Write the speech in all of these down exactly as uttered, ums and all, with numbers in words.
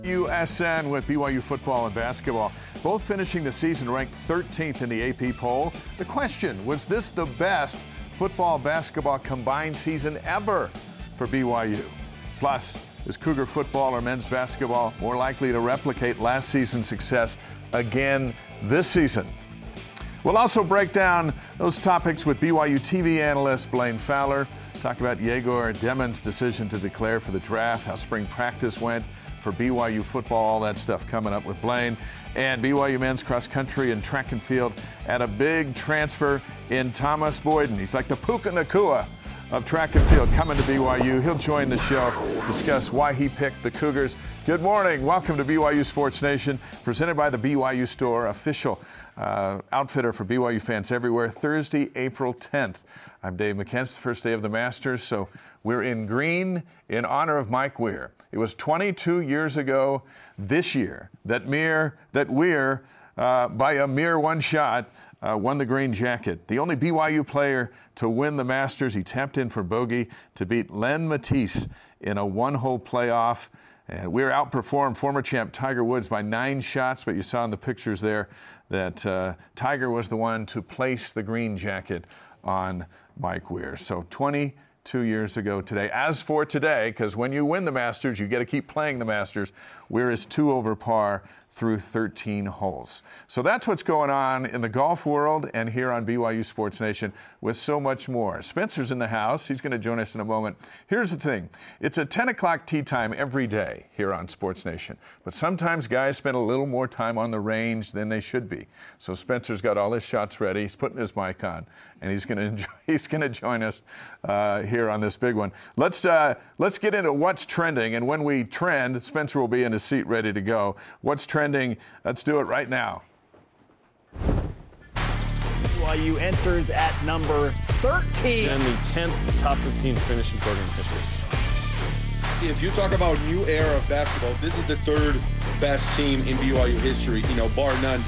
U S N with B Y U football and basketball, both finishing the season ranked thirteenth in the A P poll. The question, was this the best football-basketball combined season ever for B Y U? Plus, is Cougar football or men's basketball more likely to replicate last season's success again this season? We'll also break down those topics with B Y U T V analyst Blaine Fowler, talk about Yegor Demon's decision to declare for the draft, how spring practice went for B Y U football, all that stuff coming up with Blaine. And B Y U men's cross country and track and field at a big transfer in Thomas Boyden. He's like the Puka Nacua of track and field coming to B Y U. He'll join the show, discuss why he picked the Cougars. Good morning. Welcome to B Y U Sports Nation, presented by the B Y U Store, official uh, outfitter for B Y U fans everywhere. Thursday, April tenth. I'm Dave McKenzie, the first day of the Masters, so we're in green in honor of Mike Weir. It was twenty-two years ago this year that Mir, that Weir, uh, by a mere one shot, uh, won the green jacket. The only B Y U player to win the Masters. He tapped in for bogey to beat Len Matisse in a one-hole playoff. And Weir outperformed former champ Tiger Woods by nine shots, but you saw in the pictures there that uh, Tiger was the one to place the green jacket on Mike Weir. So twenty-two years ago today. As for today, because when you win the Masters, you get to keep playing the Masters. Weir is two over par through thirteen holes. So that's what's going on in the golf world and here on B Y U Sports Nation with so much more. Spencer's in the house. He's going to join us in a moment. Here's the thing. It's a ten o'clock tee time every day here on Sports Nation. But sometimes guys spend a little more time on the range than they should be. So Spencer's got all his shots ready. He's putting his mic on, and he's going to enjoy, he's going to join us uh, here on this big one. Let's uh, let's get into what's trending. And when we trend, Spencer will be in his seat ready to go. What's trending? Let's do it right now. B Y U enters at number thirteen. And the tenth top fifteen finish in program history. If you talk about new era of basketball, this is the third best team in B Y U history, you know, bar none.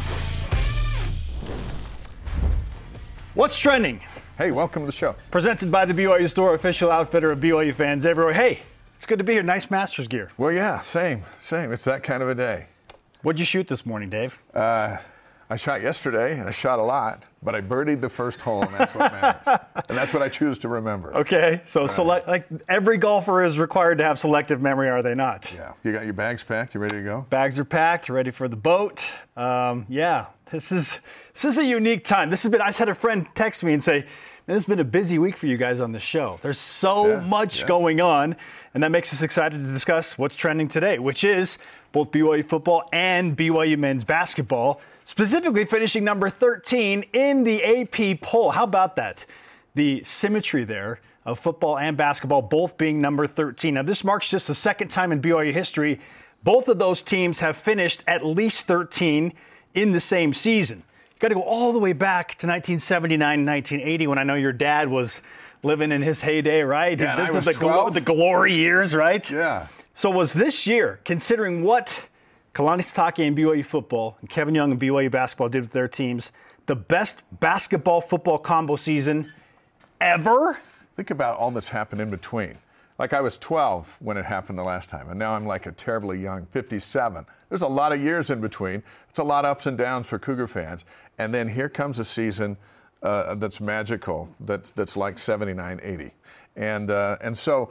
What's trending? Hey, welcome to the show. Presented by the B Y U Store, official outfitter of B Y U fans everywhere. Hey, it's good to be here. Nice Masters gear. Well, yeah, same, same. It's that kind of a day. What'd you shoot this morning, Dave? Uh, I shot yesterday, and I shot a lot, but I birdied the first hole, and that's what matters. And that's what I choose to remember. Okay, so select, like every golfer is required to have selective memory, are they not? Yeah. You got your bags packed? You ready to go? Bags are packed, ready for the boat. Um, yeah, this is this is a unique time. This has been. I just had a friend text me and say, "This has been a busy week for you guys on the show. There's so yeah, much yeah. going on." And that makes us excited to discuss what's trending today, which is both B Y U football and B Y U men's basketball, specifically finishing number thirteen in the A P poll. How about that? The symmetry there of football and basketball both being number thirteen. Now, this marks just the second time in B Y U history both of those teams have finished at least thirteen in the same season. You got to go all the way back to nineteen seventy-nine and nineteen eighty when I know your dad was living in his heyday, right? Yeah, and this I was is the, twelve. the glory years, right? Yeah. So was this year, considering what Kalani Sitake and B Y U football and Kevin Young and B Y U basketball did with their teams, the best basketball-football combo season ever? Think about all that's happened in between. Like I was twelve when it happened the last time, and now I'm like a terribly young fifty-seven. There's a lot of years in between. It's a lot of ups and downs for Cougar fans. And then here comes a season uh, that's magical, that's that's like seventy-nine eighty. And uh, and so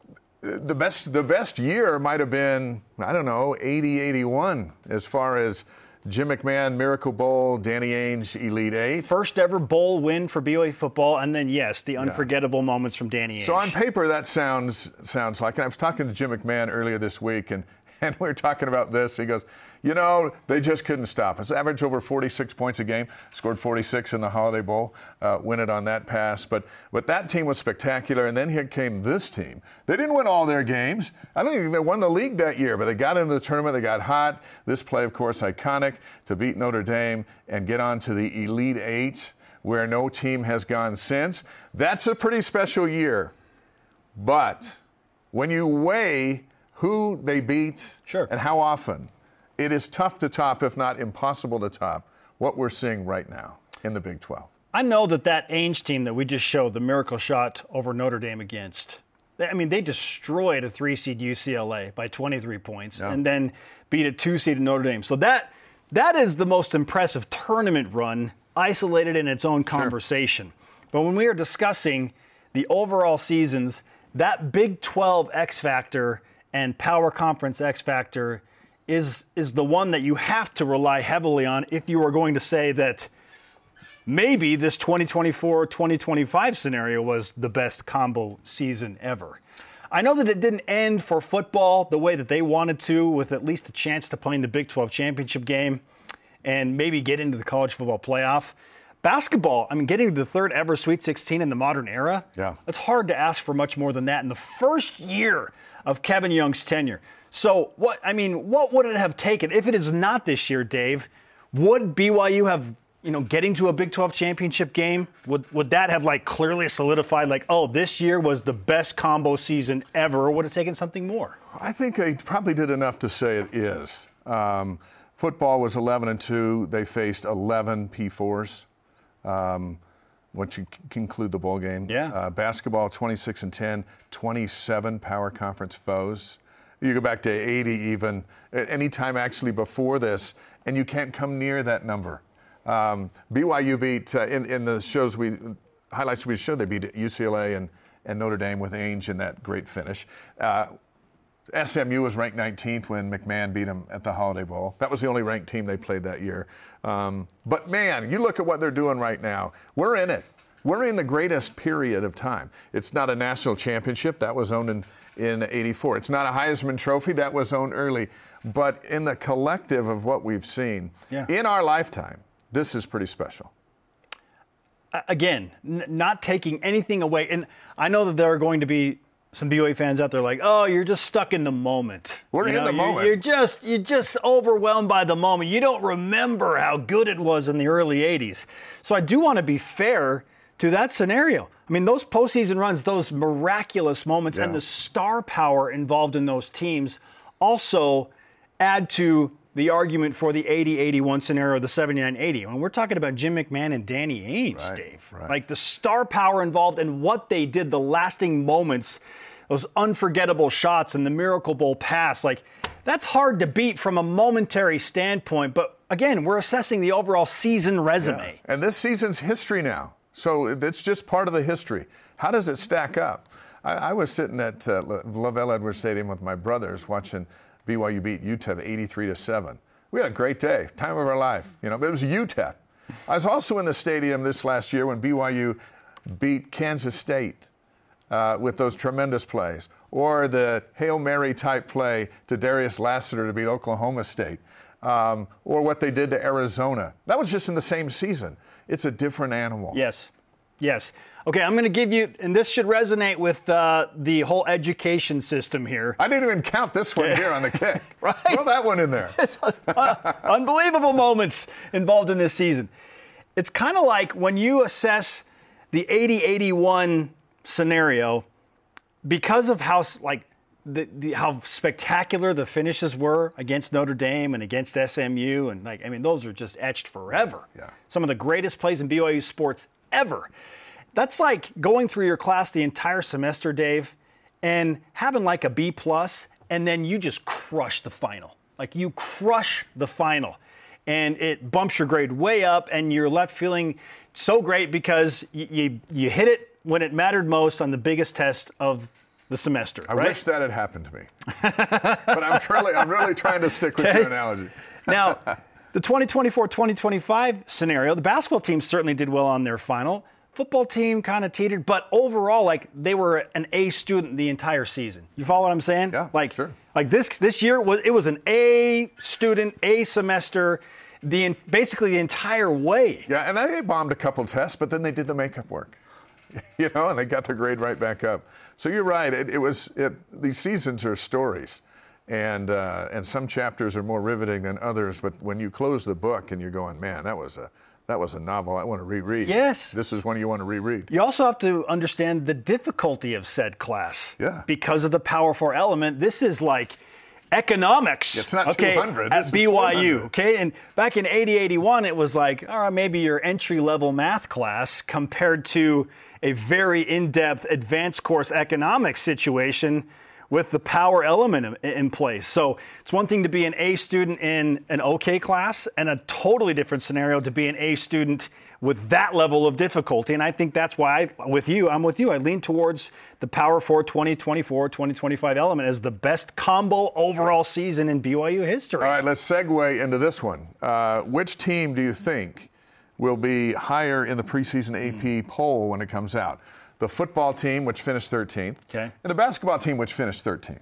the best the best year might have been, I don't know, eighty eighty-one as far as Jim McMahon, Miracle Bowl, Danny Ainge, Elite Eight. First ever bowl win for B Y U football, and then, yes, the unforgettable yeah. moments from Danny Ainge. So on paper, that sounds sounds like, and I was talking to Jim McMahon earlier this week, and, and we were talking about this. He goes, you know, they just couldn't stop us. Average over forty-six points a game, scored forty-six in the Holiday Bowl, uh, win it on that pass. But but that team was spectacular, and then here came this team. They didn't win all their games. I don't think they won the league that year, but they got into the tournament. They got hot. This play, of course, iconic to beat Notre Dame and get on to the Elite Eight, where no team has gone since. That's a pretty special year. But when you weigh who they beat sure. and how often, it is tough to top, if not impossible to top, what we're seeing right now in the Big twelve. I know that that Ainge team that we just showed, the miracle shot over Notre Dame against, I mean, they destroyed a three-seed U C L A by twenty-three points Yeah. and then beat a two-seed Notre Dame. So that that is the most impressive tournament run, isolated in its own conversation. Sure. But when we are discussing the overall seasons, that Big twelve X Factor and Power Conference X Factor is is the one that you have to rely heavily on if you are going to say that maybe this twenty twenty-four twenty twenty-five scenario was the best combo season ever. I know that it didn't end for football the way that they wanted to, with at least a chance to play in the Big twelve championship game and maybe get into the college football playoff. Basketball, I mean, getting to the third ever Sweet sixteen in the modern era, yeah. it's hard to ask for much more than that in the first year of Kevin Young's tenure. So, what I mean, what would it have taken if it is not this year, Dave? Would B Y U have, you know, getting to a Big twelve championship game? Would would that have like clearly solidified, like, oh, this year was the best combo season ever, or would it have taken something more? I think they probably did enough to say it is. Um, football was eleven and two. They faced eleven P fours. Um, once you c- conclude the bowl game. Yeah. Uh, basketball, twenty-six and ten, twenty-seven power conference foes. You go back to eighty even, at any time actually before this, and you can't come near that number. Um, B Y U beat, uh, in, in the shows we, highlights we showed, they beat U C L A and, and Notre Dame with Ainge in that great finish. Uh, S M U was ranked nineteenth when McMahon beat them at the Holiday Bowl. That was the only ranked team they played that year. Um, but, man, you look at what they're doing right now. We're in it. We're in the greatest period of time. It's not a national championship. That was owned in, in eighty-four. It's not a Heisman Trophy. That was owned early. But in the collective of what we've seen, yeah. in our lifetime, this is pretty special. Again, n- not taking anything away. And I know that there are going to be some B Y U fans out there like, oh, you're just stuck in the moment. We're you in know, the you're, moment. You're just you're just overwhelmed by the moment. You don't remember how good it was in the early eighties. So I do want to be fair to that scenario. I mean, those postseason runs, those miraculous moments, yeah. and the star power involved in those teams also add to the argument for the eighty eighty-one scenario, the seventy-nine eighty. When we're talking about Jim McMahon and Danny Ainge, right, Dave, right. like the star power involved and what they did, the lasting moments, those unforgettable shots and the Miracle Bowl pass, like that's hard to beat from a momentary standpoint. But again, we're assessing the overall season resume. Yeah. And this season's history now. So it's just part of the history. How does it stack up? I, I was sitting at uh, LaVell Edwards Stadium with my brothers watching B Y U beat U T E P eighty-three to seven. We had a great day, time of our life. You know, it was U T E P. I was also in the stadium this last year when B Y U beat Kansas State uh, with those tremendous plays, or the Hail Mary type play to Darius Lassiter to beat Oklahoma State, um, or what they did to Arizona. That was just in the same season. It's a different animal. Yes. Yes. Okay, I'm going to give you, and this should resonate with uh, the whole education system here. I didn't even count this one here on the kick. Right? Throw that one in there. It's uh, unbelievable moments involved in this season. It's kind of like when you assess the eighty eighty-one scenario, because of how like the, the how spectacular the finishes were against Notre Dame and against S M U, and like I mean those are just etched forever. Yeah. Some of the greatest plays in B Y U sports ever. That's like going through your class the entire semester, Dave, and having like a B plus, and then you just crush the final. Like you crush the final, and it bumps your grade way up, and you're left feeling so great because you you, you hit it when it mattered most on the biggest test of the semester. I right? wish that had happened to me. But I'm really, I'm really trying to stick with Okay. your analogy. Now, the twenty twenty-four twenty twenty-five scenario, the basketball team certainly did well on their final. Football team kind of teetered, but overall, like they were an A student the entire season. You follow what I'm saying? Yeah, like, sure. Like this this year was it was an A student, A semester, the basically the entire way. Yeah, and they bombed a couple tests, but then they did the makeup work. You know, and they got their grade right back up. So you're right. It, it was it, these seasons are stories, and uh, and some chapters are more riveting than others. But when you close the book and you're going, man, that was a that was a novel I want to reread. Yes. This is one you want to reread. You also have to understand the difficulty of said class. Yeah. Because of the Power Four element, this is like economics. It's not okay, two hundred, at this is B Y U. four hundred. Okay, and back in eighty eighty-one, it was like, all right, maybe your entry level math class compared to a very in-depth advanced course economics situation with the power element in, in place. So it's one thing to be an A student in an okay class and a totally different scenario to be an A student with that level of difficulty. And I think that's why, I, with you, I'm with you. I lean towards the Power Four twenty twenty-four, twenty twenty-five element as the best combo overall season in B Y U history. All right, let's segue into this one. Uh, which team do you think will be higher in the preseason A P poll when it comes out? The football team, which finished thirteenth, okay, and the basketball team, which finished thirteenth.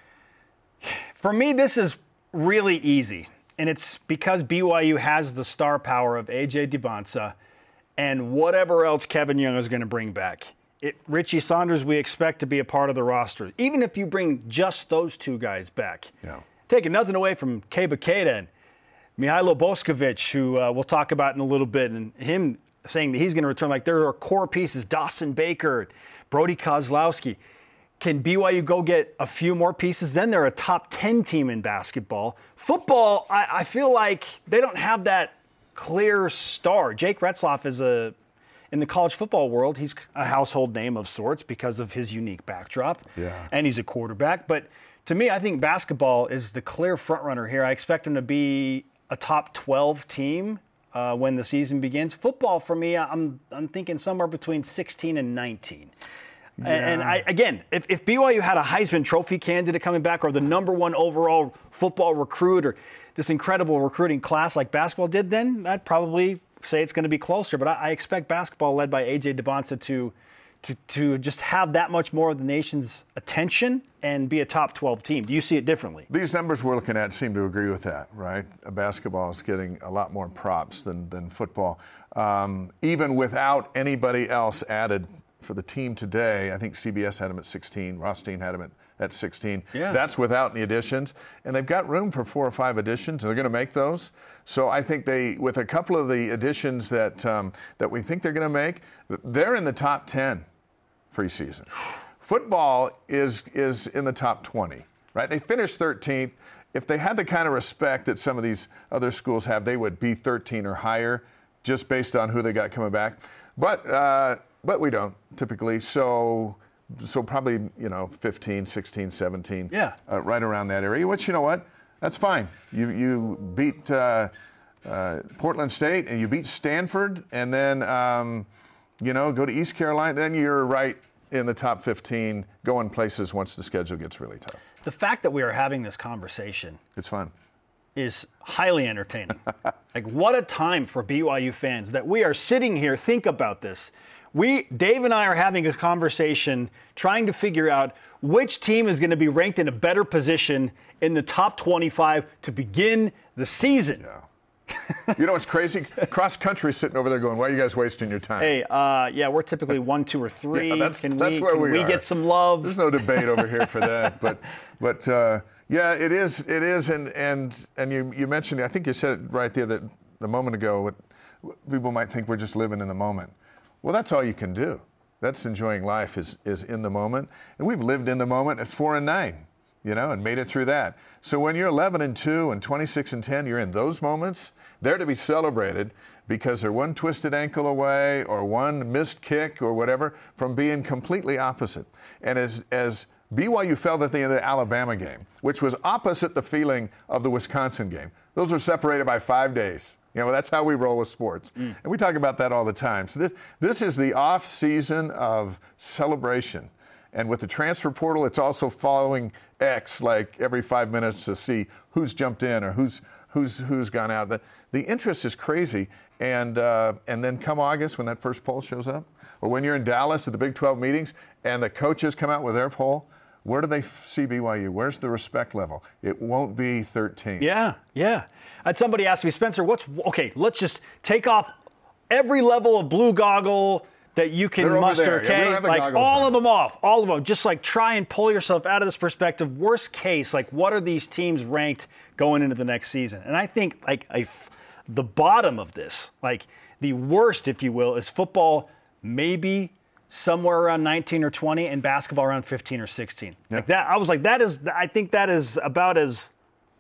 For me, this is really easy, and it's because B Y U has the star power of A J Dybantsa and whatever else Kevin Young is going to bring back. It, Richie Saunders, we expect to be a part of the roster. Even if you bring just those two guys back. Yeah. Taking nothing away from Keba Keita and Mihailo Boskovic, who uh, we'll talk about in a little bit, and him saying that he's going to return. Like, there are core pieces, Dawson Baker, Brody Kozlowski. Can B Y U go get a few more pieces? Then they're a top ten team in basketball. Football, I, I feel like they don't have that clear star. Jake Retzloff is a, in the college football world, he's a household name of sorts because of his unique backdrop. Yeah. And he's a quarterback. But to me, I think basketball is the clear front runner here. I expect him to be a top twelve team uh, when the season begins. Football, for me, I'm I'm thinking somewhere between sixteen and nineteen. Yeah. And I, again, if, if B Y U had a Heisman Trophy candidate coming back, or the number one overall football recruit, or this incredible recruiting class like basketball did, then I'd probably say it's going to be closer. But I, I expect basketball, led by A J Dybantsa, to, to to just have that much more of the nation's attention and be a top twelve team. Do you see it differently? These numbers we're looking at seem to agree with that, right? Basketball is getting a lot more props than, than football. Um, even without anybody else added for the team today, I think C B S had them at sixteen. Rothstein had them at, at sixteen. Yeah. That's without any additions. And they've got room for four or five additions, and they're going to make those. So I think they, with a couple of the additions that um, that we think they're going to make, they're in the top ten preseason. Football is is in the top twenty, right? They finished thirteenth. If they had the kind of respect that some of these other schools have, they would be thirteen or higher just based on who they got coming back. But uh, but we don't typically. So so probably, you know, fifteen, sixteen, seventeen, yeah, uh, right around that area, which, you know what, that's fine. You, you beat uh, uh, Portland State and you beat Stanford, and then, um, you know, go to East Carolina, then you're right in the top fifteen, going places once the schedule gets really tough. The fact that we are having this conversation, it's fun, is highly entertaining. Like, what a time for B Y U fans that we are sitting here. Think about this. We, Dave and I, are having a conversation trying to figure out which team is going to be ranked in a better position in the top twenty-five to begin the season. Yeah. You know what's crazy? Cross country sitting over there going, "Why are you guys wasting your time?" Hey, uh, yeah, we're typically one, two, or three. Yeah, that's can that's we, where can we, we are. get some love? There's no debate over here for that, but but uh, yeah, it is. It is, and and and you you mentioned, I think you said it right there that the moment ago. What, what people might think we're just living in the moment. Well, that's all you can do. That's enjoying life, is is in the moment, and we've lived in the moment at four and nine, you know, and made it through that. So when you're eleven and two and twenty-six and ten, you're in those moments. They're to be celebrated because they're one twisted ankle away or one missed kick or whatever from being completely opposite. And as as B Y U felt at the end of the Alabama game, which was opposite the feeling of the Wisconsin game, those were separated by five days. You know, that's how we roll with sports. Mm. And we talk about that all the time. So this this is the off season of celebration. And with the transfer portal, it's also following X like every five minutes to see who's jumped in or who's who's who's gone out. The, the interest is crazy. And uh, and then come August, when that first poll shows up, or when you're in Dallas at the Big twelve meetings and the coaches come out with their poll, where do they see B Y U? Where's the respect level? It won't be thirteen. Yeah, yeah. I had somebody ask me, Spencer, what's okay? Let's just take off every level of blue goggle that you can They're muster, okay? Yeah, like all on. of them off, all of them. Just like try and pull yourself out of this perspective. Worst case, like what are these teams ranked going into the next season? And I think like a, the bottom of this, like the worst, if you will, is football maybe somewhere around nineteen or twenty, and basketball around fifteen or sixteen. Yeah. Like that, I was like, that is, I think that is about as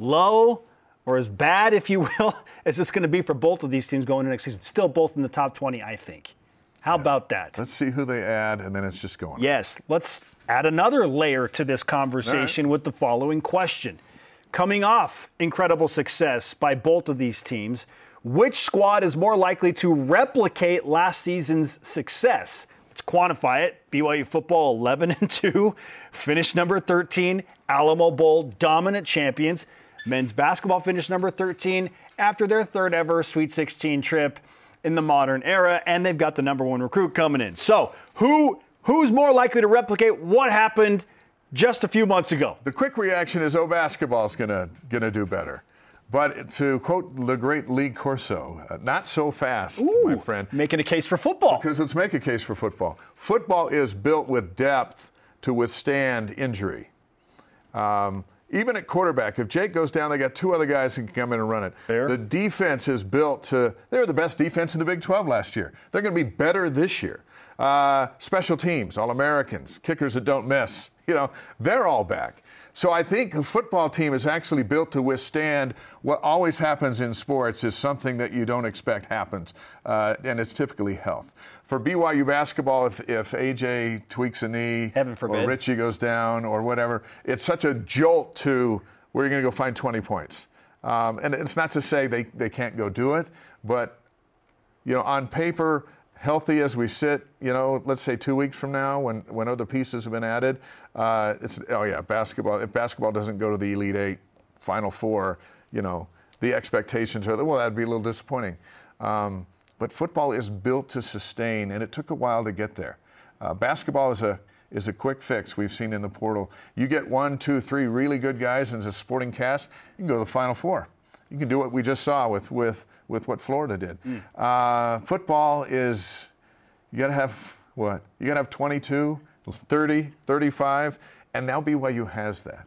low or as bad, if you will, as it's going to be for both of these teams going into next season. Still both in the top twenty, I think. How yeah. about that? Let's see who they add, and then it's just going. Yes, let's add another layer to this conversation right. with the following question. Coming off incredible success by both of these teams, which squad is more likely to replicate last season's success? Let's quantify it. B Y U football eleven and two, finished number thirteen, Alamo Bowl dominant champions. Men's basketball finished number thirteen after their third ever Sweet sixteen trip in the modern era, and they've got the number one recruit coming in. So who who's more likely to replicate what happened just a few months ago? The quick reaction is, oh, basketball's gonna gonna do better. But to quote the great Lee Corso, uh, not so fast, Ooh, my friend. Making a case for football. Because let's make a case for football. Football is built with depth to withstand injury. Um, even at quarterback, if Jake goes down, they got two other guys who can come in and run it. Fair. The defense is built to, they were the best defense in the Big twelve last year. They're going to be better this year. Uh, special teams, All-Americans, kickers that don't miss, you know, they're all back. So I think the football team is actually built to withstand what always happens in sports is something that you don't expect happens, uh, and it's typically health. For B Y U basketball, if, if A J tweaks a knee, Heaven forbid, or Richie goes down or whatever, it's such a jolt to where you're going to go find twenty points. Um, and it's not to say they, they can't go do it, but, you know, on paper, healthy as we sit, you know, let's say two weeks from now when, when other pieces have been added, uh, it's, oh yeah, basketball, if basketball doesn't go to the Elite Eight, Final Four, you know, the expectations are, well, that'd be a little disappointing. Um, but football is built to sustain, and it took a while to get there. Uh, basketball is a is a quick fix we've seen in the portal. You get one, two, three really good guys in a sporting cast, you can go to the Final Four. You can do what we just saw with, with, with what Florida did. Mm. Uh, football is, you got to have, what? You got to have twenty-two, thirty, thirty-five, and now B Y U has that.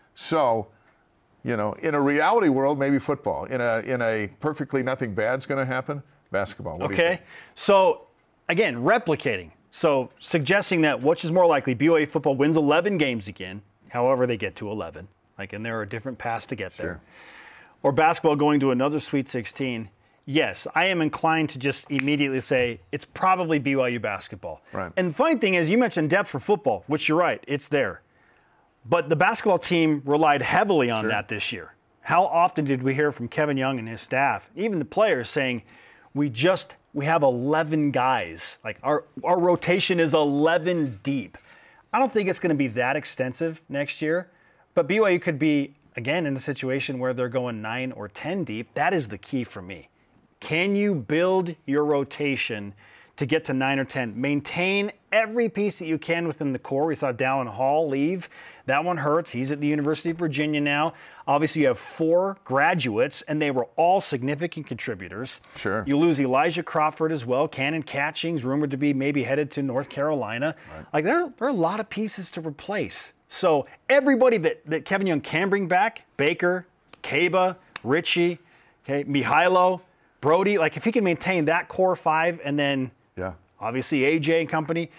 So, you know, in a reality world, maybe football. In a in a perfectly nothing bad's going to happen, basketball. What okay. do you think? So, again, replicating. So, suggesting that which is more likely, B Y U football wins eleven games again, however they get to eleven. Like, and there are different paths to get there. Sure. Or basketball going to another Sweet sixteen, yes, I am inclined to just immediately say it's probably B Y U basketball. Right. And the funny thing is, you mentioned depth for football, which you're right, it's there. But the basketball team relied heavily on sure. that this year. How often did we hear from Kevin Young and his staff, even the players, saying, we just, we have eleven guys. Like, our, our rotation is eleven deep. I don't think it's going to be that extensive next year, but B Y U could be, again, in a situation where they're going nine or ten deep. That is the key for me. Can you build your rotation to get to nine or ten? Maintain every piece that you can within the core. We saw Dallin Hall leave. That one hurts. He's at the University of Virginia now. Obviously, you have four graduates, and they were all significant contributors. Sure. You lose Elijah Crawford as well. Cannon Catchings, rumored to be maybe headed to North Carolina. Right. Like, there, there are a lot of pieces to replace. So everybody that, that Kevin Young can bring back, Baker, Kaba, Richie, okay, Mihailo, Brody, like if he can maintain that core five and then yeah. obviously A J and company,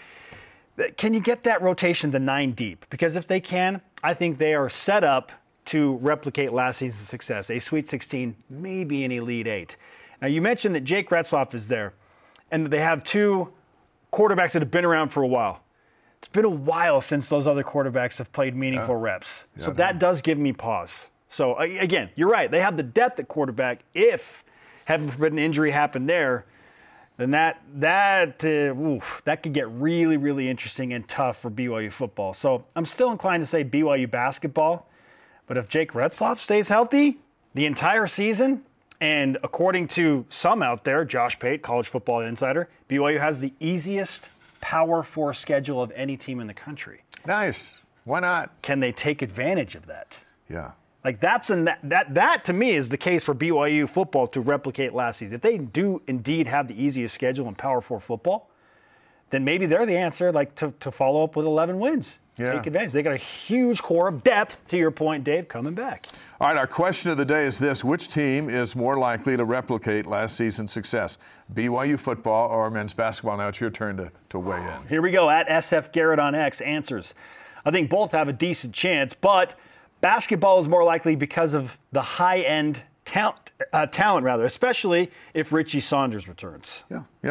can you get that rotation to nine deep? Because if they can, I think they are set up to replicate last season's success, a Sweet sixteen, maybe an Elite Eight. Now you mentioned that Jake Retzloff is there and that they have two quarterbacks that have been around for a while. It's been a while since those other quarterbacks have played meaningful yeah. reps. Yeah, so that does give me pause. So, again, you're right. They have the depth at quarterback. If, heaven forbid, an injury happened there, then that that uh, oof, that could get really, really interesting and tough for B Y U football. So I'm still inclined to say B Y U basketball. But if Jake Retzloff stays healthy the entire season, and according to some out there, Josh Pate, College Football Insider, B Y U has the easiest Power Four schedule of any team in the country. Nice. Why not? Can they take advantage of that? Yeah. Like that's an, that, that that to me is the case for B Y U football to replicate last season. If they do indeed have the easiest schedule in Power Four football, then maybe they're the answer, like to, to follow up with eleven wins. Yeah. Take advantage. They got a huge core of depth, to your point, Dave, coming back. All right, our question of the day is this. Which team is more likely to replicate last season's success? B Y U football or men's basketball? Now it's your turn to, to weigh in. Here we go. At S F Garrett on X answers. I think both have a decent chance, but basketball is more likely because of the high-end talent, uh, talent rather, especially if Richie Saunders returns. Yeah, yeah.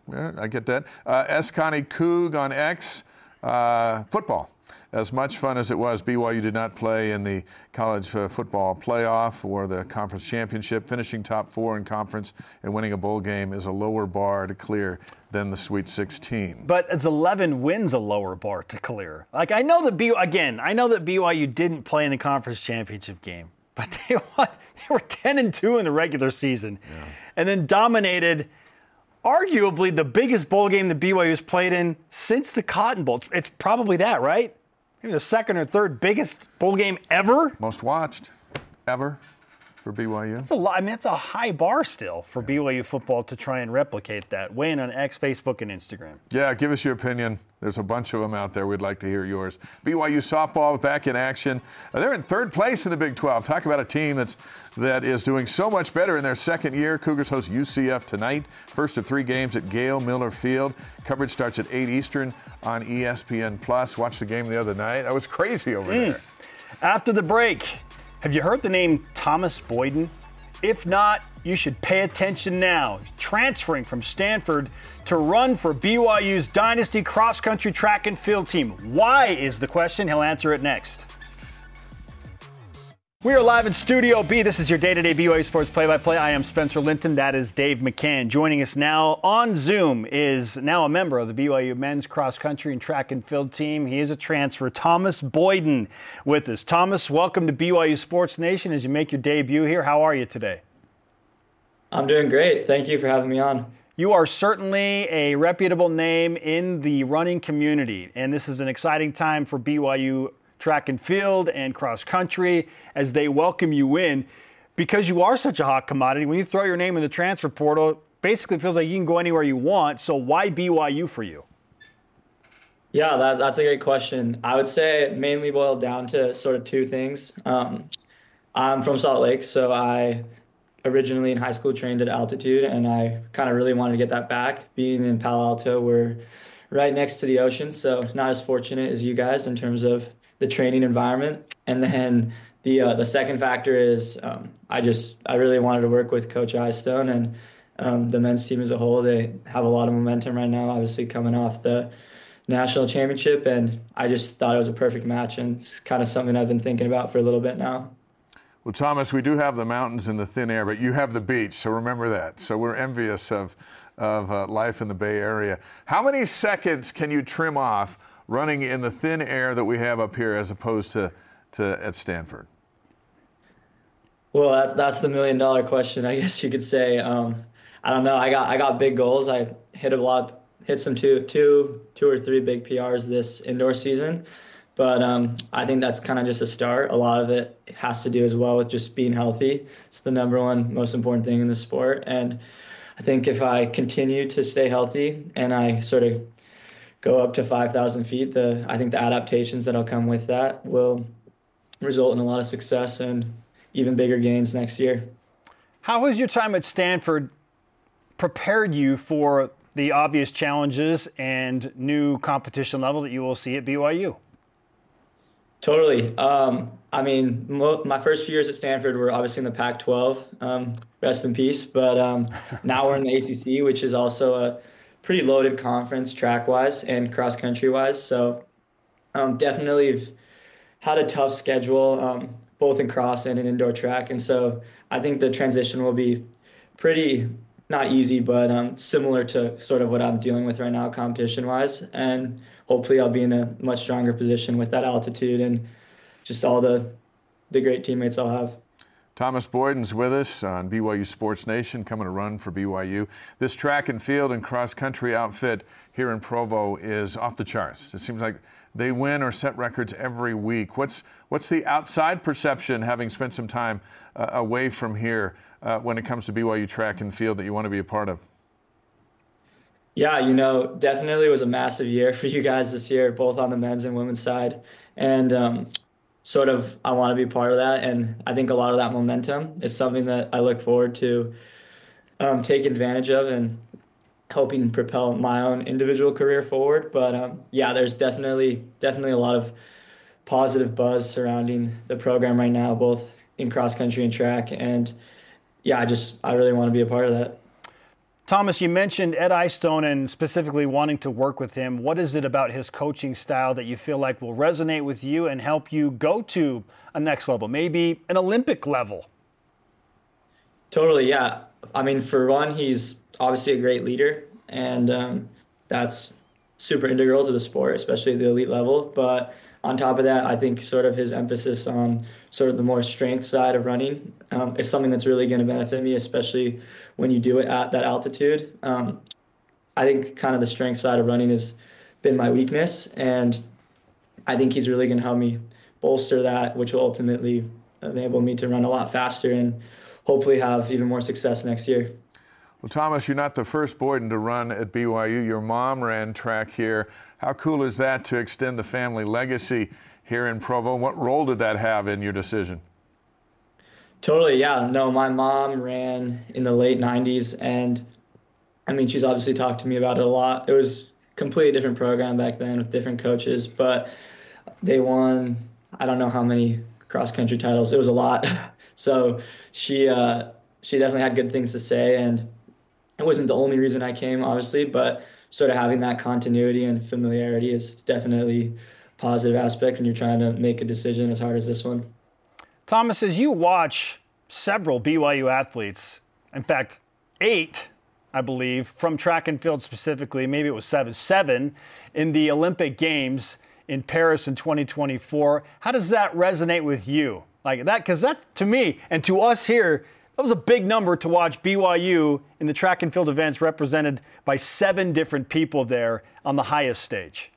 yeah, I get that. Uh, S. Connie Coog on X. Uh, football. As much fun as it was, B Y U did not play in the college uh, football playoff or the conference championship. Finishing top four in conference and winning a bowl game is a lower bar to clear than the Sweet sixteen. But it's eleven wins a lower bar to clear. Like, I know that B again, I know that B Y U didn't play in the conference championship game, but they won, they were ten and two in the regular season, yeah. and then dominated arguably the biggest bowl game that B Y U has played in since the Cotton Bowl. It's probably that, right? Maybe the second or third biggest bowl game ever. Most watched ever for B Y U. That's a lot. I mean, it's a high bar still for B Y U football to try and replicate that. Weigh in on X, Facebook, and Instagram. Yeah, give us your opinion. There's a bunch of them out there. We'd like to hear yours. B Y U softball back in action. Uh, they're in third place in the Big twelve. Talk about a team that's that is doing so much better in their second year. Cougars host U C F tonight. First of three games at Gale Miller Field. Coverage starts at eight Eastern on E S P N Plus. Watched the game the other night. I was crazy over mm. there. After the break, have you heard the name Thomas Boyden? If not, you should pay attention now. Transferring from Stanford to run for B Y U's Dynasty cross-country track and field team. Why is the question? He'll answer it next. We are live in Studio B. This is your day-to-day B Y U Sports play-by-play. I am Spencer Linton. That is Dave McCann. Joining us now on Zoom is now a member of the B Y U men's cross-country and track and field team. He is a transfer, Thomas Boyden, with us. Thomas, welcome to B Y U Sports Nation as you make your debut here. How are you today? I'm doing great. Thank you for having me on. You are certainly a reputable name in the running community, and this is an exciting time for B Y U track and field and cross country as they welcome you in. Because you are such a hot commodity, when you throw your name in the transfer portal, basically it feels like you can go anywhere you want. So why B Y U for you? Yeah, that, that's a great question. I would say it mainly boiled down to sort of two things. Um, I'm from Salt Lake, so I originally in high school trained at altitude, and I kind of really wanted to get that back. Being in Palo Alto, we're right next to the ocean, so not as fortunate as you guys in terms of the training environment. And then the uh, the second factor is um, I just I really wanted to work with Coach Eyestone and um, the men's team as a whole. They have a lot of momentum right now, obviously coming off the national championship, and I just thought it was a perfect match, and it's kind of something I've been thinking about for a little bit now. Well, Thomas, we do have the mountains and the thin air, but you have the beach, so remember that. So we're envious of of uh, life in the Bay Area. How many seconds can you trim off running in the thin air that we have up here as opposed to, to at Stanford? Well, that's, that's the million dollar question, I guess you could say. Um, I don't know. I got I got big goals. I hit a lot, hit some two, two, two or three big P Rs this indoor season. But um, I think that's kind of just a start. A lot of it has to do as well with just being healthy. It's the number one most important thing in the sport. And I think if I continue to stay healthy and I sort of go up to five thousand feet, the I think the adaptations that'll come with that will result in a lot of success and even bigger gains next year. How has your time at Stanford prepared you for the obvious challenges and new competition level that you will see at B Y U? Totally. Um, I mean, mo- my first few years at Stanford were obviously in the Pac twelve, um, rest in peace. But um, now we're in the A C C, which is also a pretty loaded conference track-wise and cross-country-wise. So um, definitely have had a tough schedule, um, both in cross and in indoor track. And so I think the transition will be pretty, not easy, but um, similar to sort of what I'm dealing with right now competition-wise. And hopefully I'll be in a much stronger position with that altitude and just all the the great teammates I'll have. Thomas Boyden's with us on B Y U Sports Nation, coming to run for B Y U. This track and field and cross-country outfit here in Provo is off the charts. It seems like they win or set records every week. What's what's the outside perception, having spent some time uh, away from here, uh, when it comes to B Y U track and field that you want to be a part of? Yeah, you know, definitely was a massive year for you guys this year, both on the men's and women's side. And um, sort of I want to be part of that. And I think a lot of that momentum is something that I look forward to um, taking advantage of and helping to propel my own individual career forward. But um, yeah, there's definitely definitely a lot of positive buzz surrounding the program right now, both in cross country and track. And yeah, I just I really want to be a part of that. Thomas, you mentioned Ed Eyestone and specifically wanting to work with him. What is it about his coaching style that you feel like will resonate with you and help you go to a next level, maybe an Olympic level? Totally, yeah. I mean, for one, he's obviously a great leader, and um, that's super integral to the sport, especially at the elite level. But on top of that, I think sort of his emphasis on sort of the more strength side of running um, is something that's really going to benefit me, especially when you do it at that altitude. Um, I think kind of the strength side of running has been my weakness, and I think he's really going to help me bolster that, which will ultimately enable me to run a lot faster and hopefully have even more success next year. Well, Thomas, you're not the first Boyden to run at B Y U. Your mom ran track here. How cool is that to extend the family legacy here in Provo? What role did that have in your decision? Totally, yeah. No, my mom ran in the late nineties, and I mean, she's obviously talked to me about it a lot. It was a completely different program back then with different coaches, but they won, I don't know how many cross-country titles. It was a lot. So she uh, she definitely had good things to say, and it wasn't the only reason I came, obviously, but sort of having that continuity and familiarity is definitely a positive aspect when you're trying to make a decision as hard as this one. Thomas, as you watch several B Y U athletes, in fact, eight, I believe, from track and field specifically, maybe it was seven, seven in the Olympic Games in Paris in twenty twenty-four, how does that resonate with you? Like that, because that, to me, and to us here, that was a big number to watch B Y U in the track and field events represented by seven different people there on the highest stage.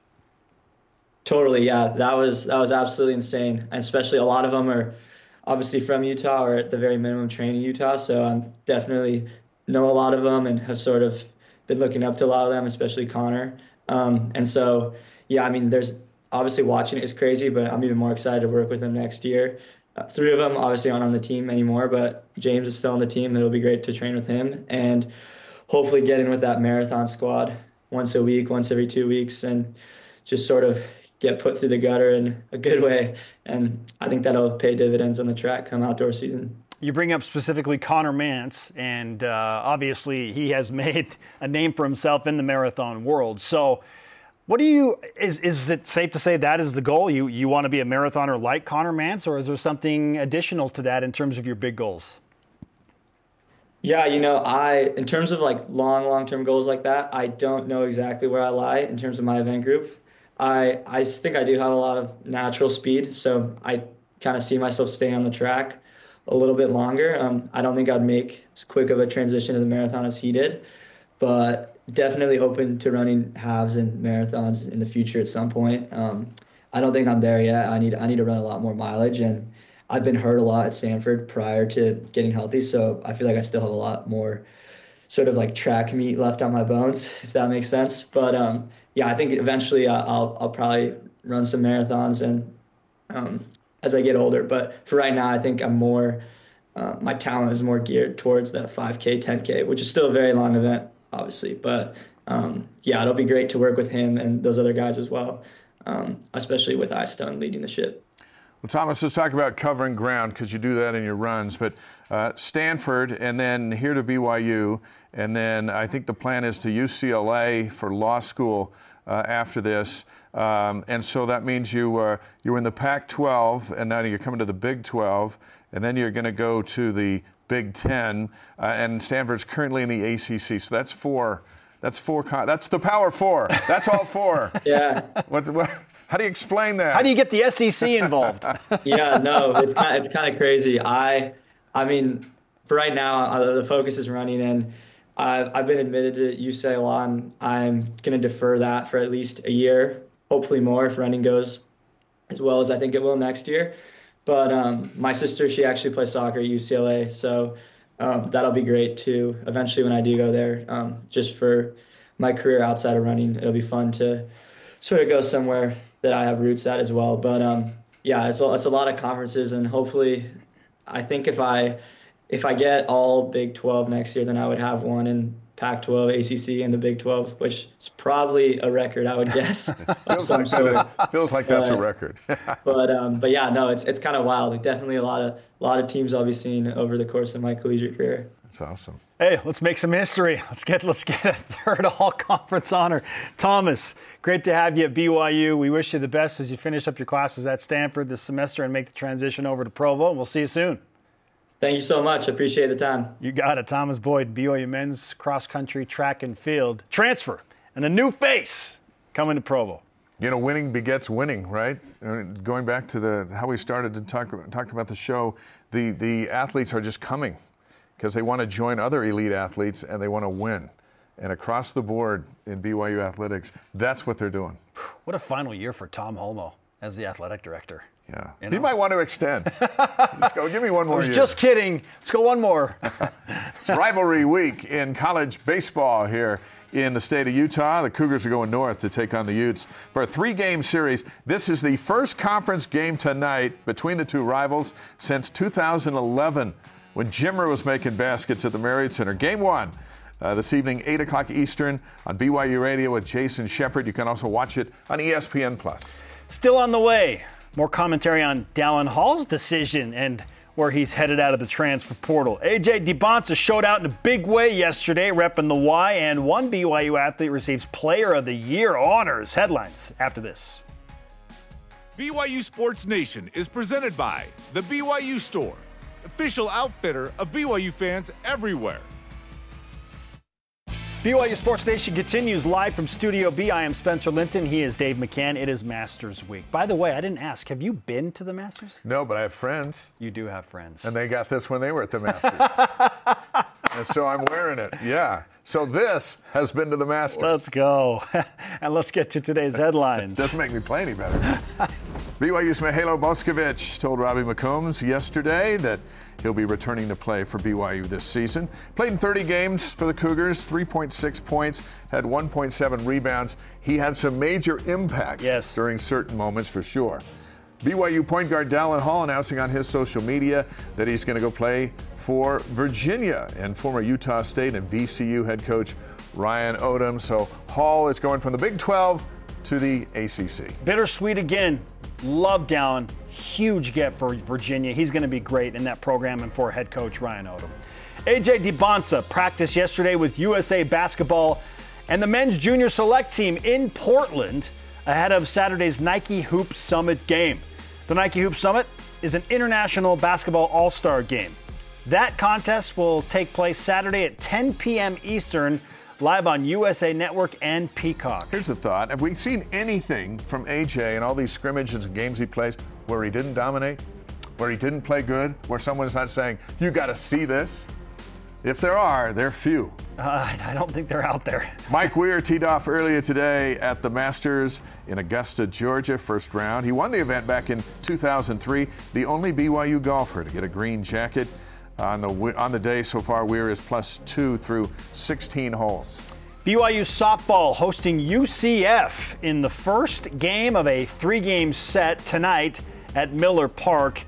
Totally, yeah. That was that was absolutely insane. And especially a lot of them are obviously from Utah or at the very minimum train in Utah. So I definitely know a lot of them and have sort of been looking up to a lot of them, especially Connor. Um, and so, yeah, I mean, there's obviously watching it is crazy, but I'm even more excited to work with them next year. Uh, three of them obviously aren't on the team anymore, but James is still on the team. It'll be great to train with him and hopefully get in with that marathon squad once a week, once every two weeks, and just sort of get put through the gutter in a good way. And I think that'll pay dividends on the track come outdoor season. You bring up specifically Conner Mantz, and uh, obviously he has made a name for himself in the marathon world. So what do you, is is it safe to say that is the goal? You you want to be a marathoner like Conner Mantz, or is there something additional to that in terms of your big goals? Yeah, you know, I, in terms of like long, long-term goals like that, I don't know exactly where I lie in terms of my event group. I, I think I do have a lot of natural speed, so I kind of see myself staying on the track a little bit longer. Um, I don't think I'd make as quick of a transition to the marathon as he did, but definitely open to running halves and marathons in the future at some point. Um, I don't think I'm there yet. I need I need to run a lot more mileage, and I've been hurt a lot at Stanford prior to getting healthy, so I feel like I still have a lot more sort of like track meat left on my bones, if that makes sense. But um, yeah, I think eventually I'll I'll probably run some marathons and um, as I get older. But for right now, I think I'm more uh, my talent is more geared towards that five K, ten K, which is still a very long event, obviously. But um, yeah, it'll be great to work with him and those other guys as well, um, especially with Eyestone leading the ship. Well, Thomas, let's talk about covering ground, because you do that in your runs. But uh, Stanford, and then here to B Y U, and then I think the plan is to U C L A for law school uh, after this. Um, and so that means you uh, you're in the Pac twelve, and now you're coming to the Big twelve, and then you're going to go to the Big ten. Uh, and Stanford's currently in the A C C, so that's four. That's four. That's the Power Four. That's all four. Yeah. What, what, how do you explain that? How do you get the S E C involved? Yeah, no, it's kind of, it's kind of crazy. I, I mean, for right now, uh, the focus is running, and I've, I've been admitted to U C L A, and I'm going to defer that for at least a year, hopefully more if running goes as well as I think it will next year. But um, my sister, she actually plays soccer at U C L A, so um, that'll be great too. Eventually, when I do go there, um, just for my career outside of running, it'll be fun to sort of go somewhere that I have roots at as well. But um, yeah, it's a, it's a lot of conferences, and hopefully, I think if I if I get all Big twelve next year, then I would have one in Pac twelve, A C C, and the Big twelve, which is probably a record, I would guess. feels, like that is, feels like that's uh, a record. but um, but yeah, no, it's it's kind of wild. Like, definitely a lot of a lot of teams I'll be seeing over the course of my collegiate career. That's awesome. Hey, let's make some history. Let's get let's get a third all-conference honor. Thomas, great to have you at B Y U. We wish you the best as you finish up your classes at Stanford this semester and make the transition over to Provo. And we'll see you soon. Thank you so much. Appreciate the time. You got it. Thomas Boyd, B Y U men's cross-country track and field transfer, and a new face coming to Provo. You know, winning begets winning, right? Going back to the how we started to talk talked about the show, the the athletes are just coming because they want to join other elite athletes and they want to win. And across the board in B Y U athletics, that's what they're doing. What a final year for Tom Holmoe as the athletic director. Yeah, you know? He might want to extend. Let's go. Give me one more I was year. Just kidding. Let's go one more. It's rivalry week in college baseball here in the state of Utah. The Cougars are going north to take on the Utes for a three-game series. This is the first conference game tonight between the two rivals since two thousand eleven, when Jimmer was making baskets at the Marriott Center. Game one. Uh, this evening, eight o'clock Eastern on B Y U Radio with Jason Shepard. You can also watch it on E S P N plus. Still on the way. More commentary on Dallin Hall's decision and where he's headed out of the transfer portal. A J DeBonsa showed out in a big way yesterday, repping the Y, and one B Y U athlete receives Player of the Year honors. Headlines after this. B Y U Sports Nation is presented by the B Y U Store, official outfitter of B Y U fans everywhere. B Y U Sports Nation continues live from Studio B. I am Spencer Linton. He is Dave McCann. It is Masters Week. By the way, I didn't ask, have you been to the Masters? No, but I have friends. You do have friends. And they got this when they were at the Masters. And so I'm wearing it. Yeah. So this has been to the Masters. Let's go. And let's get to today's headlines. Doesn't make me play any better. B Y U's Mihailo Boskovic told Robbie McCombs yesterday that he'll be returning to play for B Y U this season. Played in thirty games for the Cougars, three point six points, had one point seven rebounds. He had some major impacts yes. during certain moments for sure. B Y U point guard Dallin Hall announcing on his social media that he's going to go play for Virginia, and former Utah State and V C U head coach Ryan Odom. So Hall is going from the Big twelve to the A C C. Bittersweet again. Love Dallin. Huge get for Virginia. He's going to be great in that program and for head coach Ryan Odom. A J DeBonsa practiced yesterday with U S A Basketball and the men's junior select team in Portland ahead of Saturday's Nike Hoop Summit game. The Nike Hoop Summit is an international basketball all-star game. That contest will take place Saturday at ten p.m. Eastern, live on U S A Network and Peacock. Here's the thought. Have we seen anything from A J and all these scrimmages and games he plays where he didn't dominate, where he didn't play good, where someone's not saying, you got to see this? If there are, they're few. Uh, I don't think they're out there. Mike Weir teed off earlier today at the Masters in Augusta, Georgia, first round. He won the event back in two thousand three, the only B Y U golfer to get a green jacket. On the on the day so far, Weir is plus two through sixteen holes. B Y U softball hosting U C F in the first game of a three-game set tonight at Miller Park.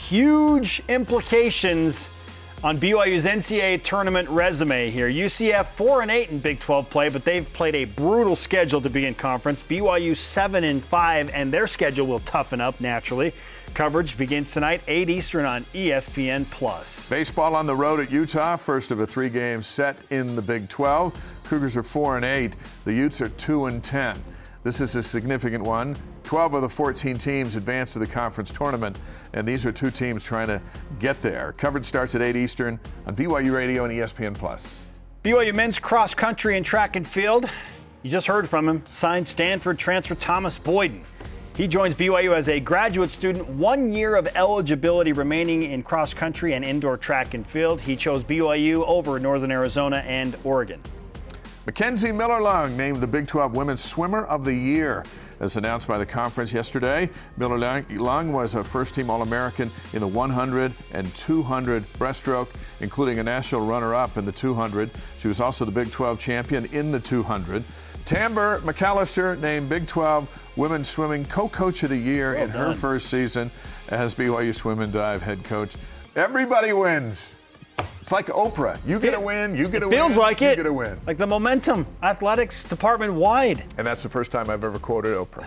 Huge implications on B Y U's N C double A tournament resume here. U C F four and eight in Big twelve play, but they've played a brutal schedule to begin conference. B Y U seven and five, and their schedule will toughen up naturally. Coverage begins tonight, eight Eastern on E S P N plus. Baseball on the road at Utah, first of a three-game set in the Big twelve. Cougars are four and eight. The Utes are two and ten. This is a significant one. twelve of the fourteen teams advance to the conference tournament, and these are two teams trying to get there. Coverage starts at eight Eastern on B Y U Radio and E S P N plus. B Y U men's cross country and track and field. You just heard from him. Signed Stanford transfer Thomas Boyden. He joins B Y U as a graduate student, one year of eligibility remaining in cross country and indoor track and field. He chose B Y U over Northern Arizona and Oregon. Mackenzie Miller-Lung named the Big twelve Women's Swimmer of the Year. As announced by the conference yesterday, Miller-Lung was a first-team All-American in the one hundred and two hundred breaststroke, including a national runner-up in the two hundred. She was also the Big twelve champion in the two hundred. Tamber McAllister named Big twelve Women's Swimming Co-Coach of the Year well in done. her first season as B Y U Swim and Dive head coach. Everybody wins. It's like Oprah. You get a win, you get a win, Feels like you it. get a win. Like the momentum, athletics department wide. And that's the first time I've ever quoted Oprah.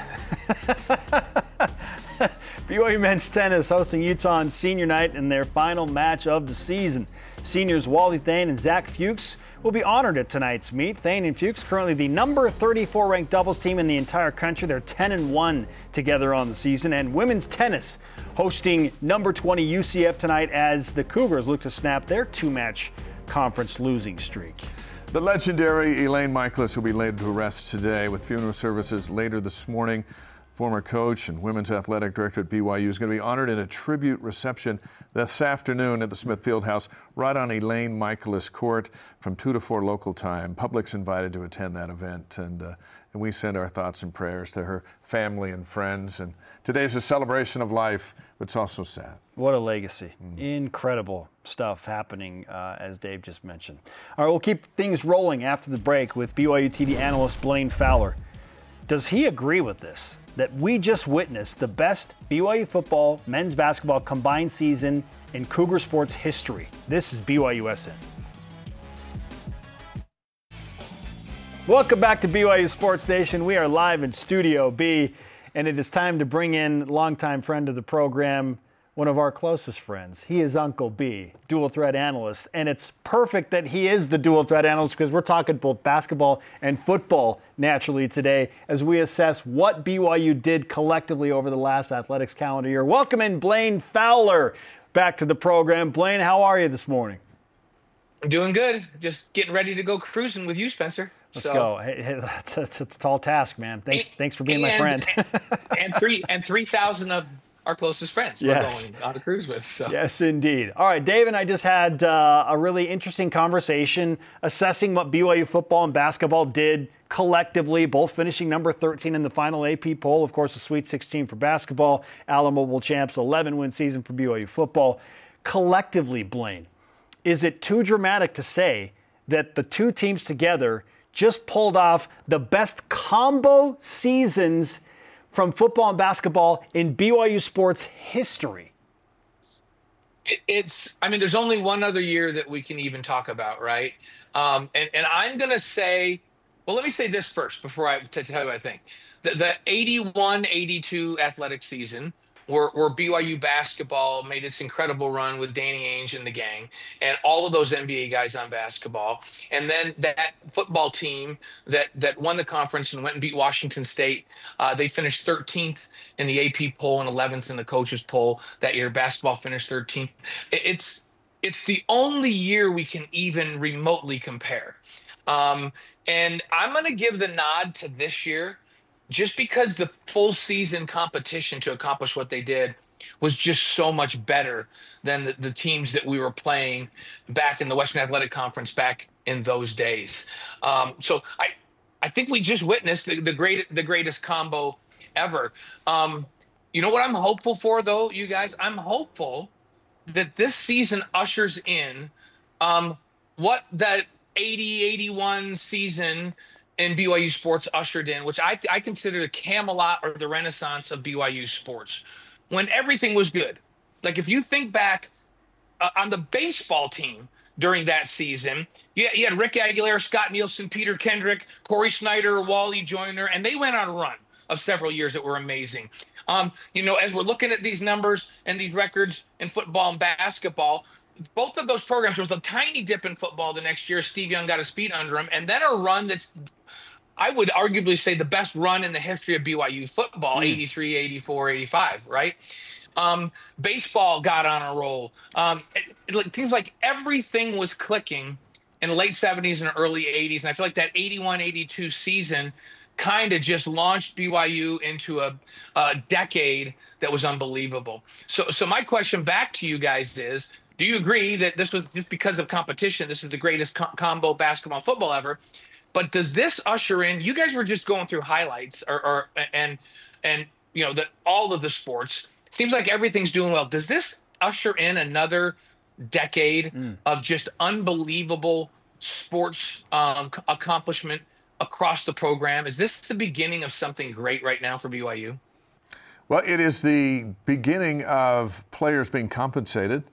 B Y U men's tennis hosting Utah on senior night in their final match of the season. Seniors Wally Thane and Zach Fuchs will be honored at tonight's meet. Thane and Fuchs currently the number thirty-four ranked doubles team in the entire country. They're ten and one together on the season. And women's tennis hosting number twenty U C F tonight as the Cougars look to snap their two-match conference losing streak. The legendary Elaine Michaelis will be laid to rest today with funeral services later this morning. Former coach and women's athletic director at B Y U is going to be honored in a tribute reception this afternoon at the Smith Fieldhouse right on Elaine Michaelis Court from two to four local time. Public's invited to attend that event, and uh, and we send our thoughts and prayers to her family and friends. And today's a celebration of life, but it's also sad. What a legacy. Mm. Incredible stuff happening, uh, as Dave just mentioned. All right, we'll keep things rolling after the break with B Y U T V analyst Blaine Fowler. Does he agree with this? That we just witnessed the best B Y U football, men's basketball combined season in Cougar sports history. This is B Y U S N. Welcome back to B Y U Sports Nation. We are live in Studio B, and it is time to bring in longtime friend of the program, one of our closest friends. He is Uncle B, dual threat analyst, and it's perfect that he is the dual threat analyst because we're talking both basketball and football naturally today as we assess what B Y U did collectively over the last athletics calendar year. Welcome in Blaine Fowler back to the program. Blaine, how are you this morning? I'm doing good. Just getting ready to go cruising with you, Spencer. Let's so, go. Hey, hey, that's, that's, that's a tall task, man. Thanks, and, thanks for being and, my friend. and three and three thousand of our closest friends yes. we're going on a cruise with. So. Yes, indeed. All right, Dave and I just had uh, a really interesting conversation assessing what B Y U football and basketball did collectively, both finishing number thirteen in the final A P poll. Of course, the Sweet sixteen for basketball, Alamo Bowl champs, eleven-win season for B Y U football. Collectively, Blaine, is it too dramatic to say that the two teams together just pulled off the best combo seasons from football and basketball in B Y U sports history? It, it's, I mean, there's only one other year that we can even talk about, right? Um, and, and I'm going to say, well, let me say this first before I t- tell you what I think. The, the eighty-one eighty-two athletic season, where, where B Y U basketball made its incredible run with Danny Ainge and the gang and all of those N B A guys on basketball. And then that football team that, that won the conference and went and beat Washington State, uh, they finished thirteenth in the A P poll and eleventh in the coaches poll that year. Basketball finished thirteenth. It's, it's the only year we can even remotely compare. Um, and I'm going to give the nod to this year, just because the full season competition to accomplish what they did was just so much better than the, the teams that we were playing back in the Western Athletic Conference back in those days. Um, so I, I think we just witnessed the, the great, the greatest combo ever. Um, you know what I'm hopeful for, though, you guys? I'm hopeful that this season ushers in um, what that eighty eighty-one season in B Y U sports ushered in, which I, I consider the Camelot or the Renaissance of B Y U sports, when everything was good. Like if you think back uh, on the baseball team during that season, you, you had Rick Aguilera, Scott Nielsen, Peter Kendrick, Corey Snyder, Wally Joyner, and they went on a run of several years that were amazing. Um, you know, as we're looking at these numbers and these records in football and basketball, both of those programs, there was a tiny dip in football the next year. Steve Young got his feet under him, and then a run that's, I would arguably say, the best run in the history of B Y U football, mm. eighty-three, eighty-four, eighty-five, right? Um, baseball got on a roll. Um, it, it, things like everything was clicking in the late seventies and early eighties, and I feel like that eighty-one eighty-two season kind of just launched B Y U into a, a decade that was unbelievable. So, so my question back to you guys is, do you agree that this was just because of competition, this is the greatest co- combo basketball and football ever? But does this usher in, you guys were just going through highlights or, or and, and, you know, the, all of the sports, seems like everything's doing well. Does this usher in another decade mm. of just unbelievable sports um, accomplishment across the program? Is this the beginning of something great right now for B Y U? Well, it is the beginning of players being compensated.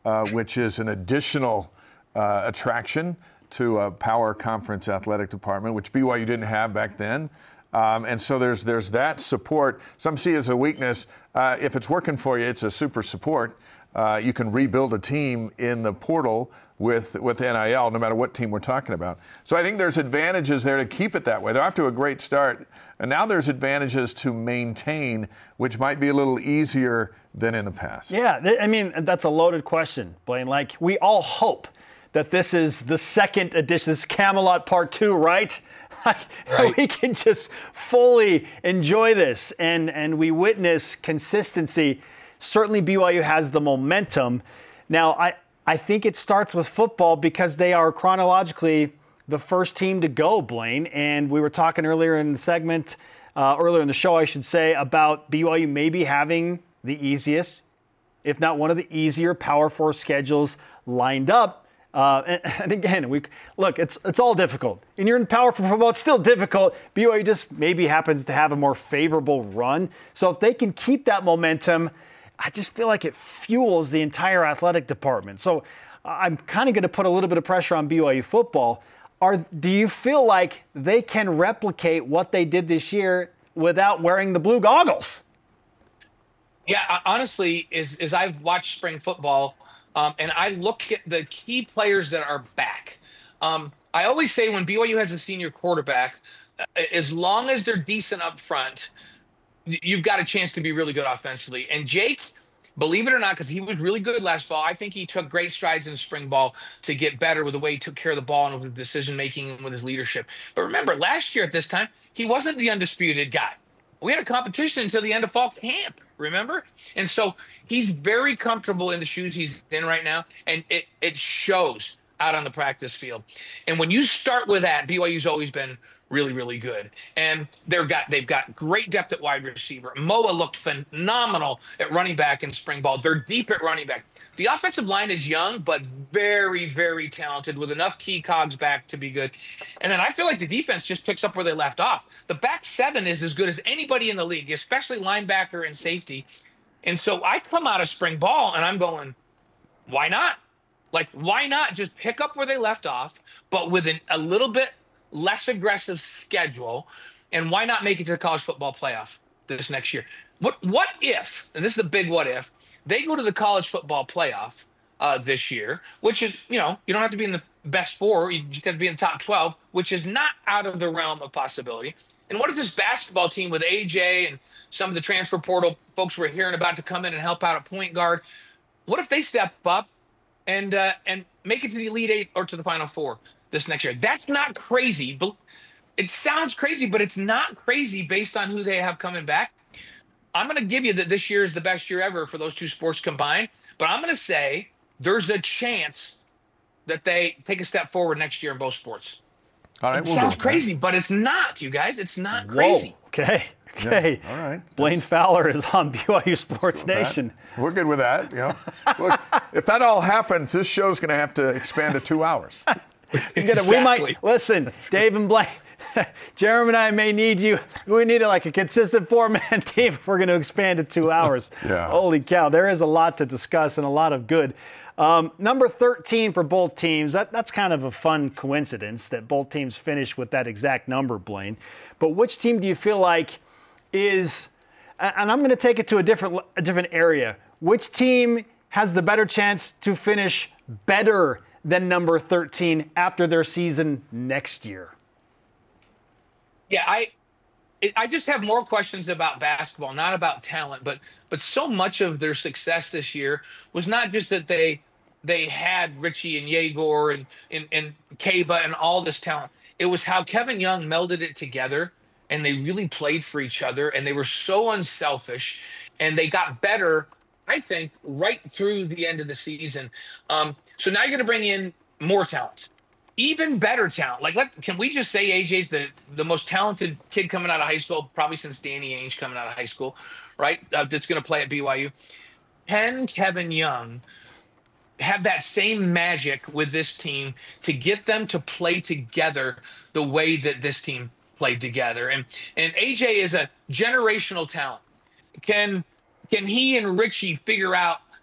uh, which is an additional uh, attraction to a power conference athletic department, which B Y U didn't have back then. Um, and so there's there's that support. Some see as a weakness. Uh, if it's working for you, it's a super support. Uh, you can rebuild a team in the portal with with N I L, no matter what team we're talking about. So I think there's advantages there to keep it that way. They're off to a great start, and now there's advantages to maintain, which might be a little easier than in the past. Yeah, th- I mean, that's a loaded question, Blaine. Like, we all hope that this is the second edition, this Camelot Part Two, right? Like, Right. we can just fully enjoy this, and and we witness consistency. Certainly, B Y U has the momentum. Now, I I think it starts with football because they are chronologically the first team to go, Blaine. And we were talking earlier in the segment, uh, earlier in the show, I should say, about B Y U maybe having the easiest, if not one of the easier Power Four schedules lined up. Uh, and, and again, we look, it's it's all difficult. And you're in Power Four football, it's still difficult. B Y U just maybe happens to have a more favorable run. So if they can keep that momentum, I just feel like it fuels the entire athletic department. So I'm kind of going to put a little bit of pressure on B Y U football. Are do you feel like they can replicate what they did this year without wearing the blue goggles? Yeah, honestly, is is I've watched spring football, um, and I look at the key players that are back. Um, I always say when B Y U has a senior quarterback, as long as they're decent up front, you've got a chance to be really good offensively. And Jake, believe it or not, because he was really good last fall, I think he took great strides in spring ball to get better with the way he took care of the ball and with the decision-making and with his leadership. But remember, last year at this time, he wasn't the undisputed guy. We had a competition until the end of fall camp, remember? And so he's very comfortable in the shoes he's in right now, and it, it shows out on the practice field. And when you start with that, B Y U's always been really, really good. And they've got they've got great depth at wide receiver. Moa looked phenomenal at running back in spring ball. They're deep at running back. The offensive line is young, but very, very talented with enough key cogs back to be good. And then I feel like the defense just picks up where they left off. The back seven is as good as anybody in the league, especially linebacker and safety. And so I come out of spring ball and I'm going, why not? Like, why not just pick up where they left off, but with an, a little bit less aggressive schedule, and why not make it to the college football playoff this next year? What what if, and this is the big what if, they go to the college football playoff uh, this year, which is, you know, you don't have to be in the best four, you just have to be in the top twelve, which is not out of the realm of possibility. And what if this basketball team with A J and some of the transfer portal folks we're hearing about to come in and help out at point guard, what if they step up and uh, and make it to the Elite Eight or to the Final Four this next year? That's not crazy. But it sounds crazy, but it's not crazy based on who they have coming back. I'm going to give you that this year is the best year ever for those two sports combined, but I'm going to say there's a chance that they take a step forward next year in both sports. All right, It we'll sounds go. crazy, but it's not, you guys. It's not crazy. Whoa. Okay. Okay. Yeah, all right. Blaine That's- Fowler is on B Y U Sports With that. Nation. We're good with that. You know, look, if that all happens, this show's going to have to expand to two hours. You gotta- We might Exactly. listen, Dave and Blaine. Jeremy and I may need you. We need like a consistent four-man team if we're going to expand to two hours. Yeah. Holy cow, there is a lot to discuss and a lot of good. Um, number thirteen for both teams. That, that's kind of a fun coincidence that both teams finish with that exact number, Blaine. But which team do you feel like is, and I'm going to take it to a different a different area. Which team has the better chance to finish better than number thirteen after their season next year? Yeah, I it, I just have more questions about basketball, not about talent, but but so much of their success this year was not just that they they had Richie and Yegor and and, and Kaba and all this talent. It was how Kevin Young melded it together, and they really played for each other, and they were so unselfish, and they got better, I think, right through the end of the season. Um, so now you're going to bring in more talent. Even better talent. Like, let, can we just say A J's the, the most talented kid coming out of high school, probably since Danny Ainge coming out of high school, right? Uh, that's going to play at B Y U. Can Kevin Young have that same magic with this team to get them to play together the way that this team played together? And and A J is a generational talent. Can can he and Richie figure out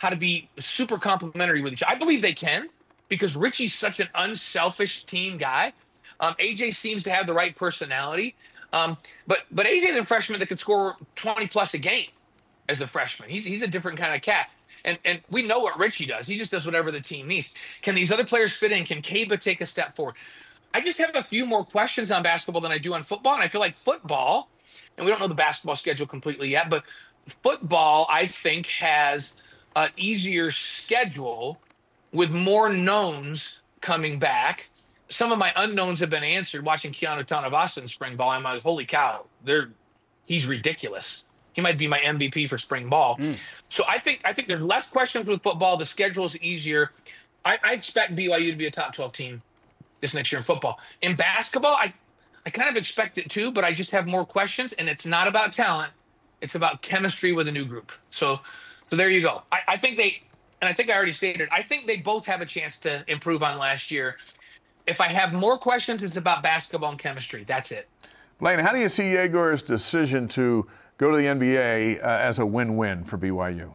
how to be super complimentary with each other. I believe they can because Richie's such an unselfish team guy. Um, A J seems to have the right personality. Um, but but A J's a freshman that could score twenty plus a game as a freshman. He's he's a different kind of cat. And and we know what Richie does. He just does whatever the team needs. Can these other players fit in? Can Kaba take a step forward? I just have a few more questions on basketball than I do on football. And I feel like football, and we don't know the basketball schedule completely yet, but football, I think, has an easier schedule with more knowns coming back. Some of my unknowns have been answered watching Keanu Tanavasa in spring ball. I'm like, holy cow, they're, he's ridiculous. He might be my M V P for spring ball. Mm. So I think I think there's less questions with football. The schedule is easier. I, I expect B Y U to be a top twelve team this next year in football. In basketball, I, I kind of expect it too, but I just have more questions, and it's not about talent. It's about chemistry with a new group. So so there you go. I, I think they, and I think I already stated, I think they both have a chance to improve on last year. If I have more questions, it's about basketball and chemistry. That's it. Blaine, how do you see Yegor's decision to go to the N B A uh, as a win-win for B Y U?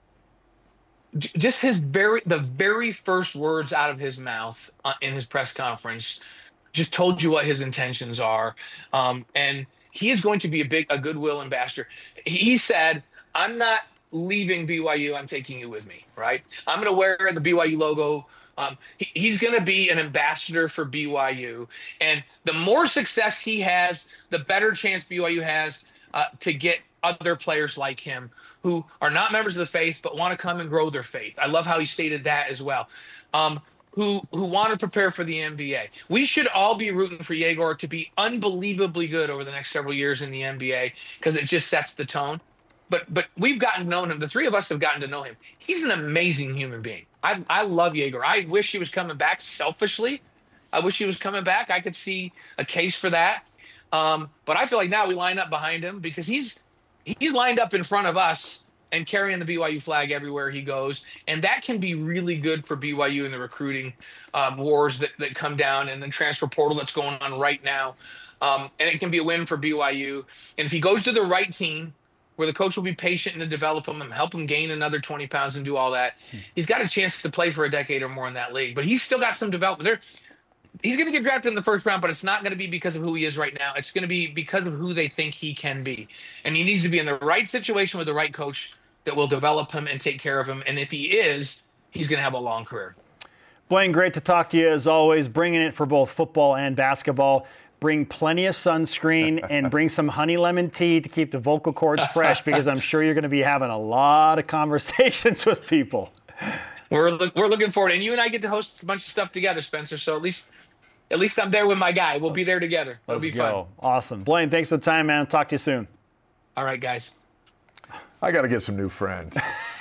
Just his very, the very first words out of his mouth uh, in his press conference just told you what his intentions are. Um, and he is going to be a big, a goodwill ambassador. He said, I'm not leaving B Y U. I'm taking you with me, right? I'm going to wear the B Y U logo. Um, he, he's going to be an ambassador for B Y U. And the more success he has, the better chance B Y U has uh, to get other players like him who are not members of the faith but want to come and grow their faith. I love how he stated that as well. Um, who who want to prepare for the N B A. We should all be rooting for Yegor to be unbelievably good over the next several years in the N B A because it just sets the tone. But but we've gotten to know him. The three of us have gotten to know him. He's an amazing human being. I I love Yegor. I wish he was coming back selfishly. I wish he was coming back. I could see a case for that. Um, but I feel like now we line up behind him because he's he's lined up in front of us and carrying the B Y U flag everywhere he goes. And that can be really good for B Y U in the recruiting um, wars that, that come down and the transfer portal that's going on right now. Um, and it can be a win for B Y U. And if he goes to the right team, where the coach will be patient to develop him and help him gain another twenty pounds and do all that, he's got a chance to play for a decade or more in that league. But he's still got some development there. He's going to get drafted in the first round, but it's not going to be because of who he is right now. It's going to be because of who they think he can be. And he needs to be in the right situation with the right coach that will develop him and take care of him. And if he is, he's going to have a long career. Blaine, great to talk to you as always, bringing it for both football and basketball. Bring plenty of sunscreen and bring some honey lemon tea to keep the vocal cords fresh because I'm sure you're going to be having a lot of conversations with people. We're look, we're looking forward, and you and I get to host a bunch of stuff together, Spencer. So at least at least I'm there with my guy. We'll be there together. It'll Let's be go. fun. Awesome, Blaine. Thanks for the time, man. Talk to you soon. All right, guys. I got to get some new friends.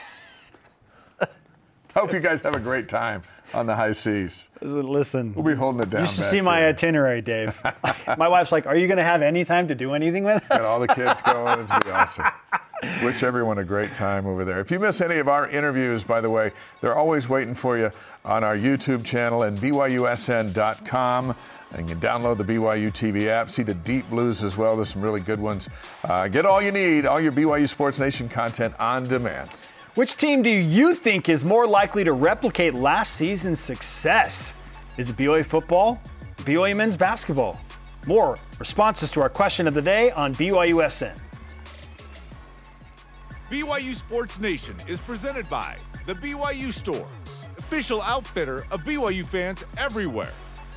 Hope you guys have a great time on the high seas. Listen, we'll be holding it down. You should back see my here. itinerary, Dave. My wife's like, "Are you going to have any time to do anything with us?" Got all the kids going. It's going to be awesome. Wish everyone a great time over there. If you miss any of our interviews, by the way, they're always waiting for you on our YouTube channel and B Y U S N dot com. And you can download the B Y U T V app, see the Deep Blues as well. There's some really good ones. Uh, get all you need, all your B Y U Sports Nation content on demand. Which team do you think is more likely to replicate last season's success? Is it B Y U football, B Y U men's basketball? More responses to our question of the day on B Y U S N. B Y U Sports Nation is presented by the B Y U Store, official outfitter of B Y U fans everywhere.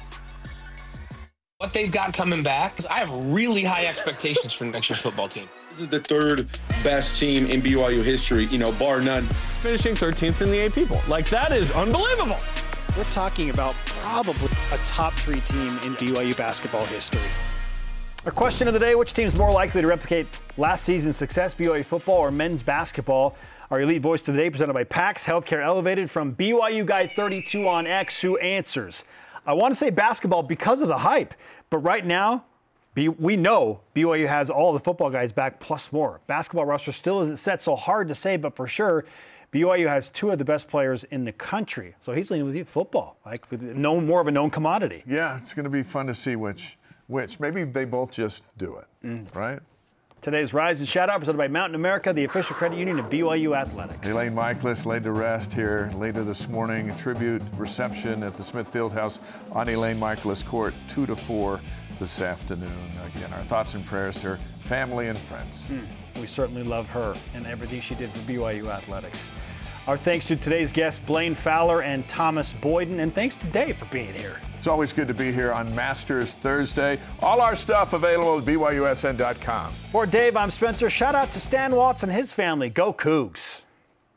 What they've got coming back, I have really high expectations for next year's football team. This is the third best team in B Y U history, you know, bar none. Finishing thirteenth in the A P poll. Like, that is unbelievable. We're talking about probably a top three team in B Y U basketball history. Our question of the day, which team is more likely to replicate last season's success, B Y U football or men's basketball? Our elite voice of the day presented by PAX Healthcare Elevated from B Y U Guy thirty-two on X, who answers. I want to say basketball because of the hype, but right now, B- we know B Y U has all the football guys back plus more. Basketball roster still isn't set, so hard to say, but for sure, B Y U has two of the best players in the country. So he's leaning with you, football, like no more of a known commodity. Yeah, it's going to be fun to see which, which. Maybe they both just do it, mm. right? Today's Rise and Shout Out presented by Mountain America, the official credit union of B Y U Athletics. Elaine Michaelis laid to rest here later this morning. A tribute reception at the Smith Fieldhouse on Elaine Michaelis Court, two to four this afternoon. Again, our thoughts and prayers to her family and friends. Mm, we certainly love her and everything she did for B Y U Athletics. Our thanks to today's guests, Blaine Fowler and Thomas Boyden, and thanks to Dave for being here. It's always good to be here on Masters Thursday. All our stuff available at B Y U S N dot com. For Dave, I'm Spencer. Shout out to Stan Watts and his family. Go Cougs.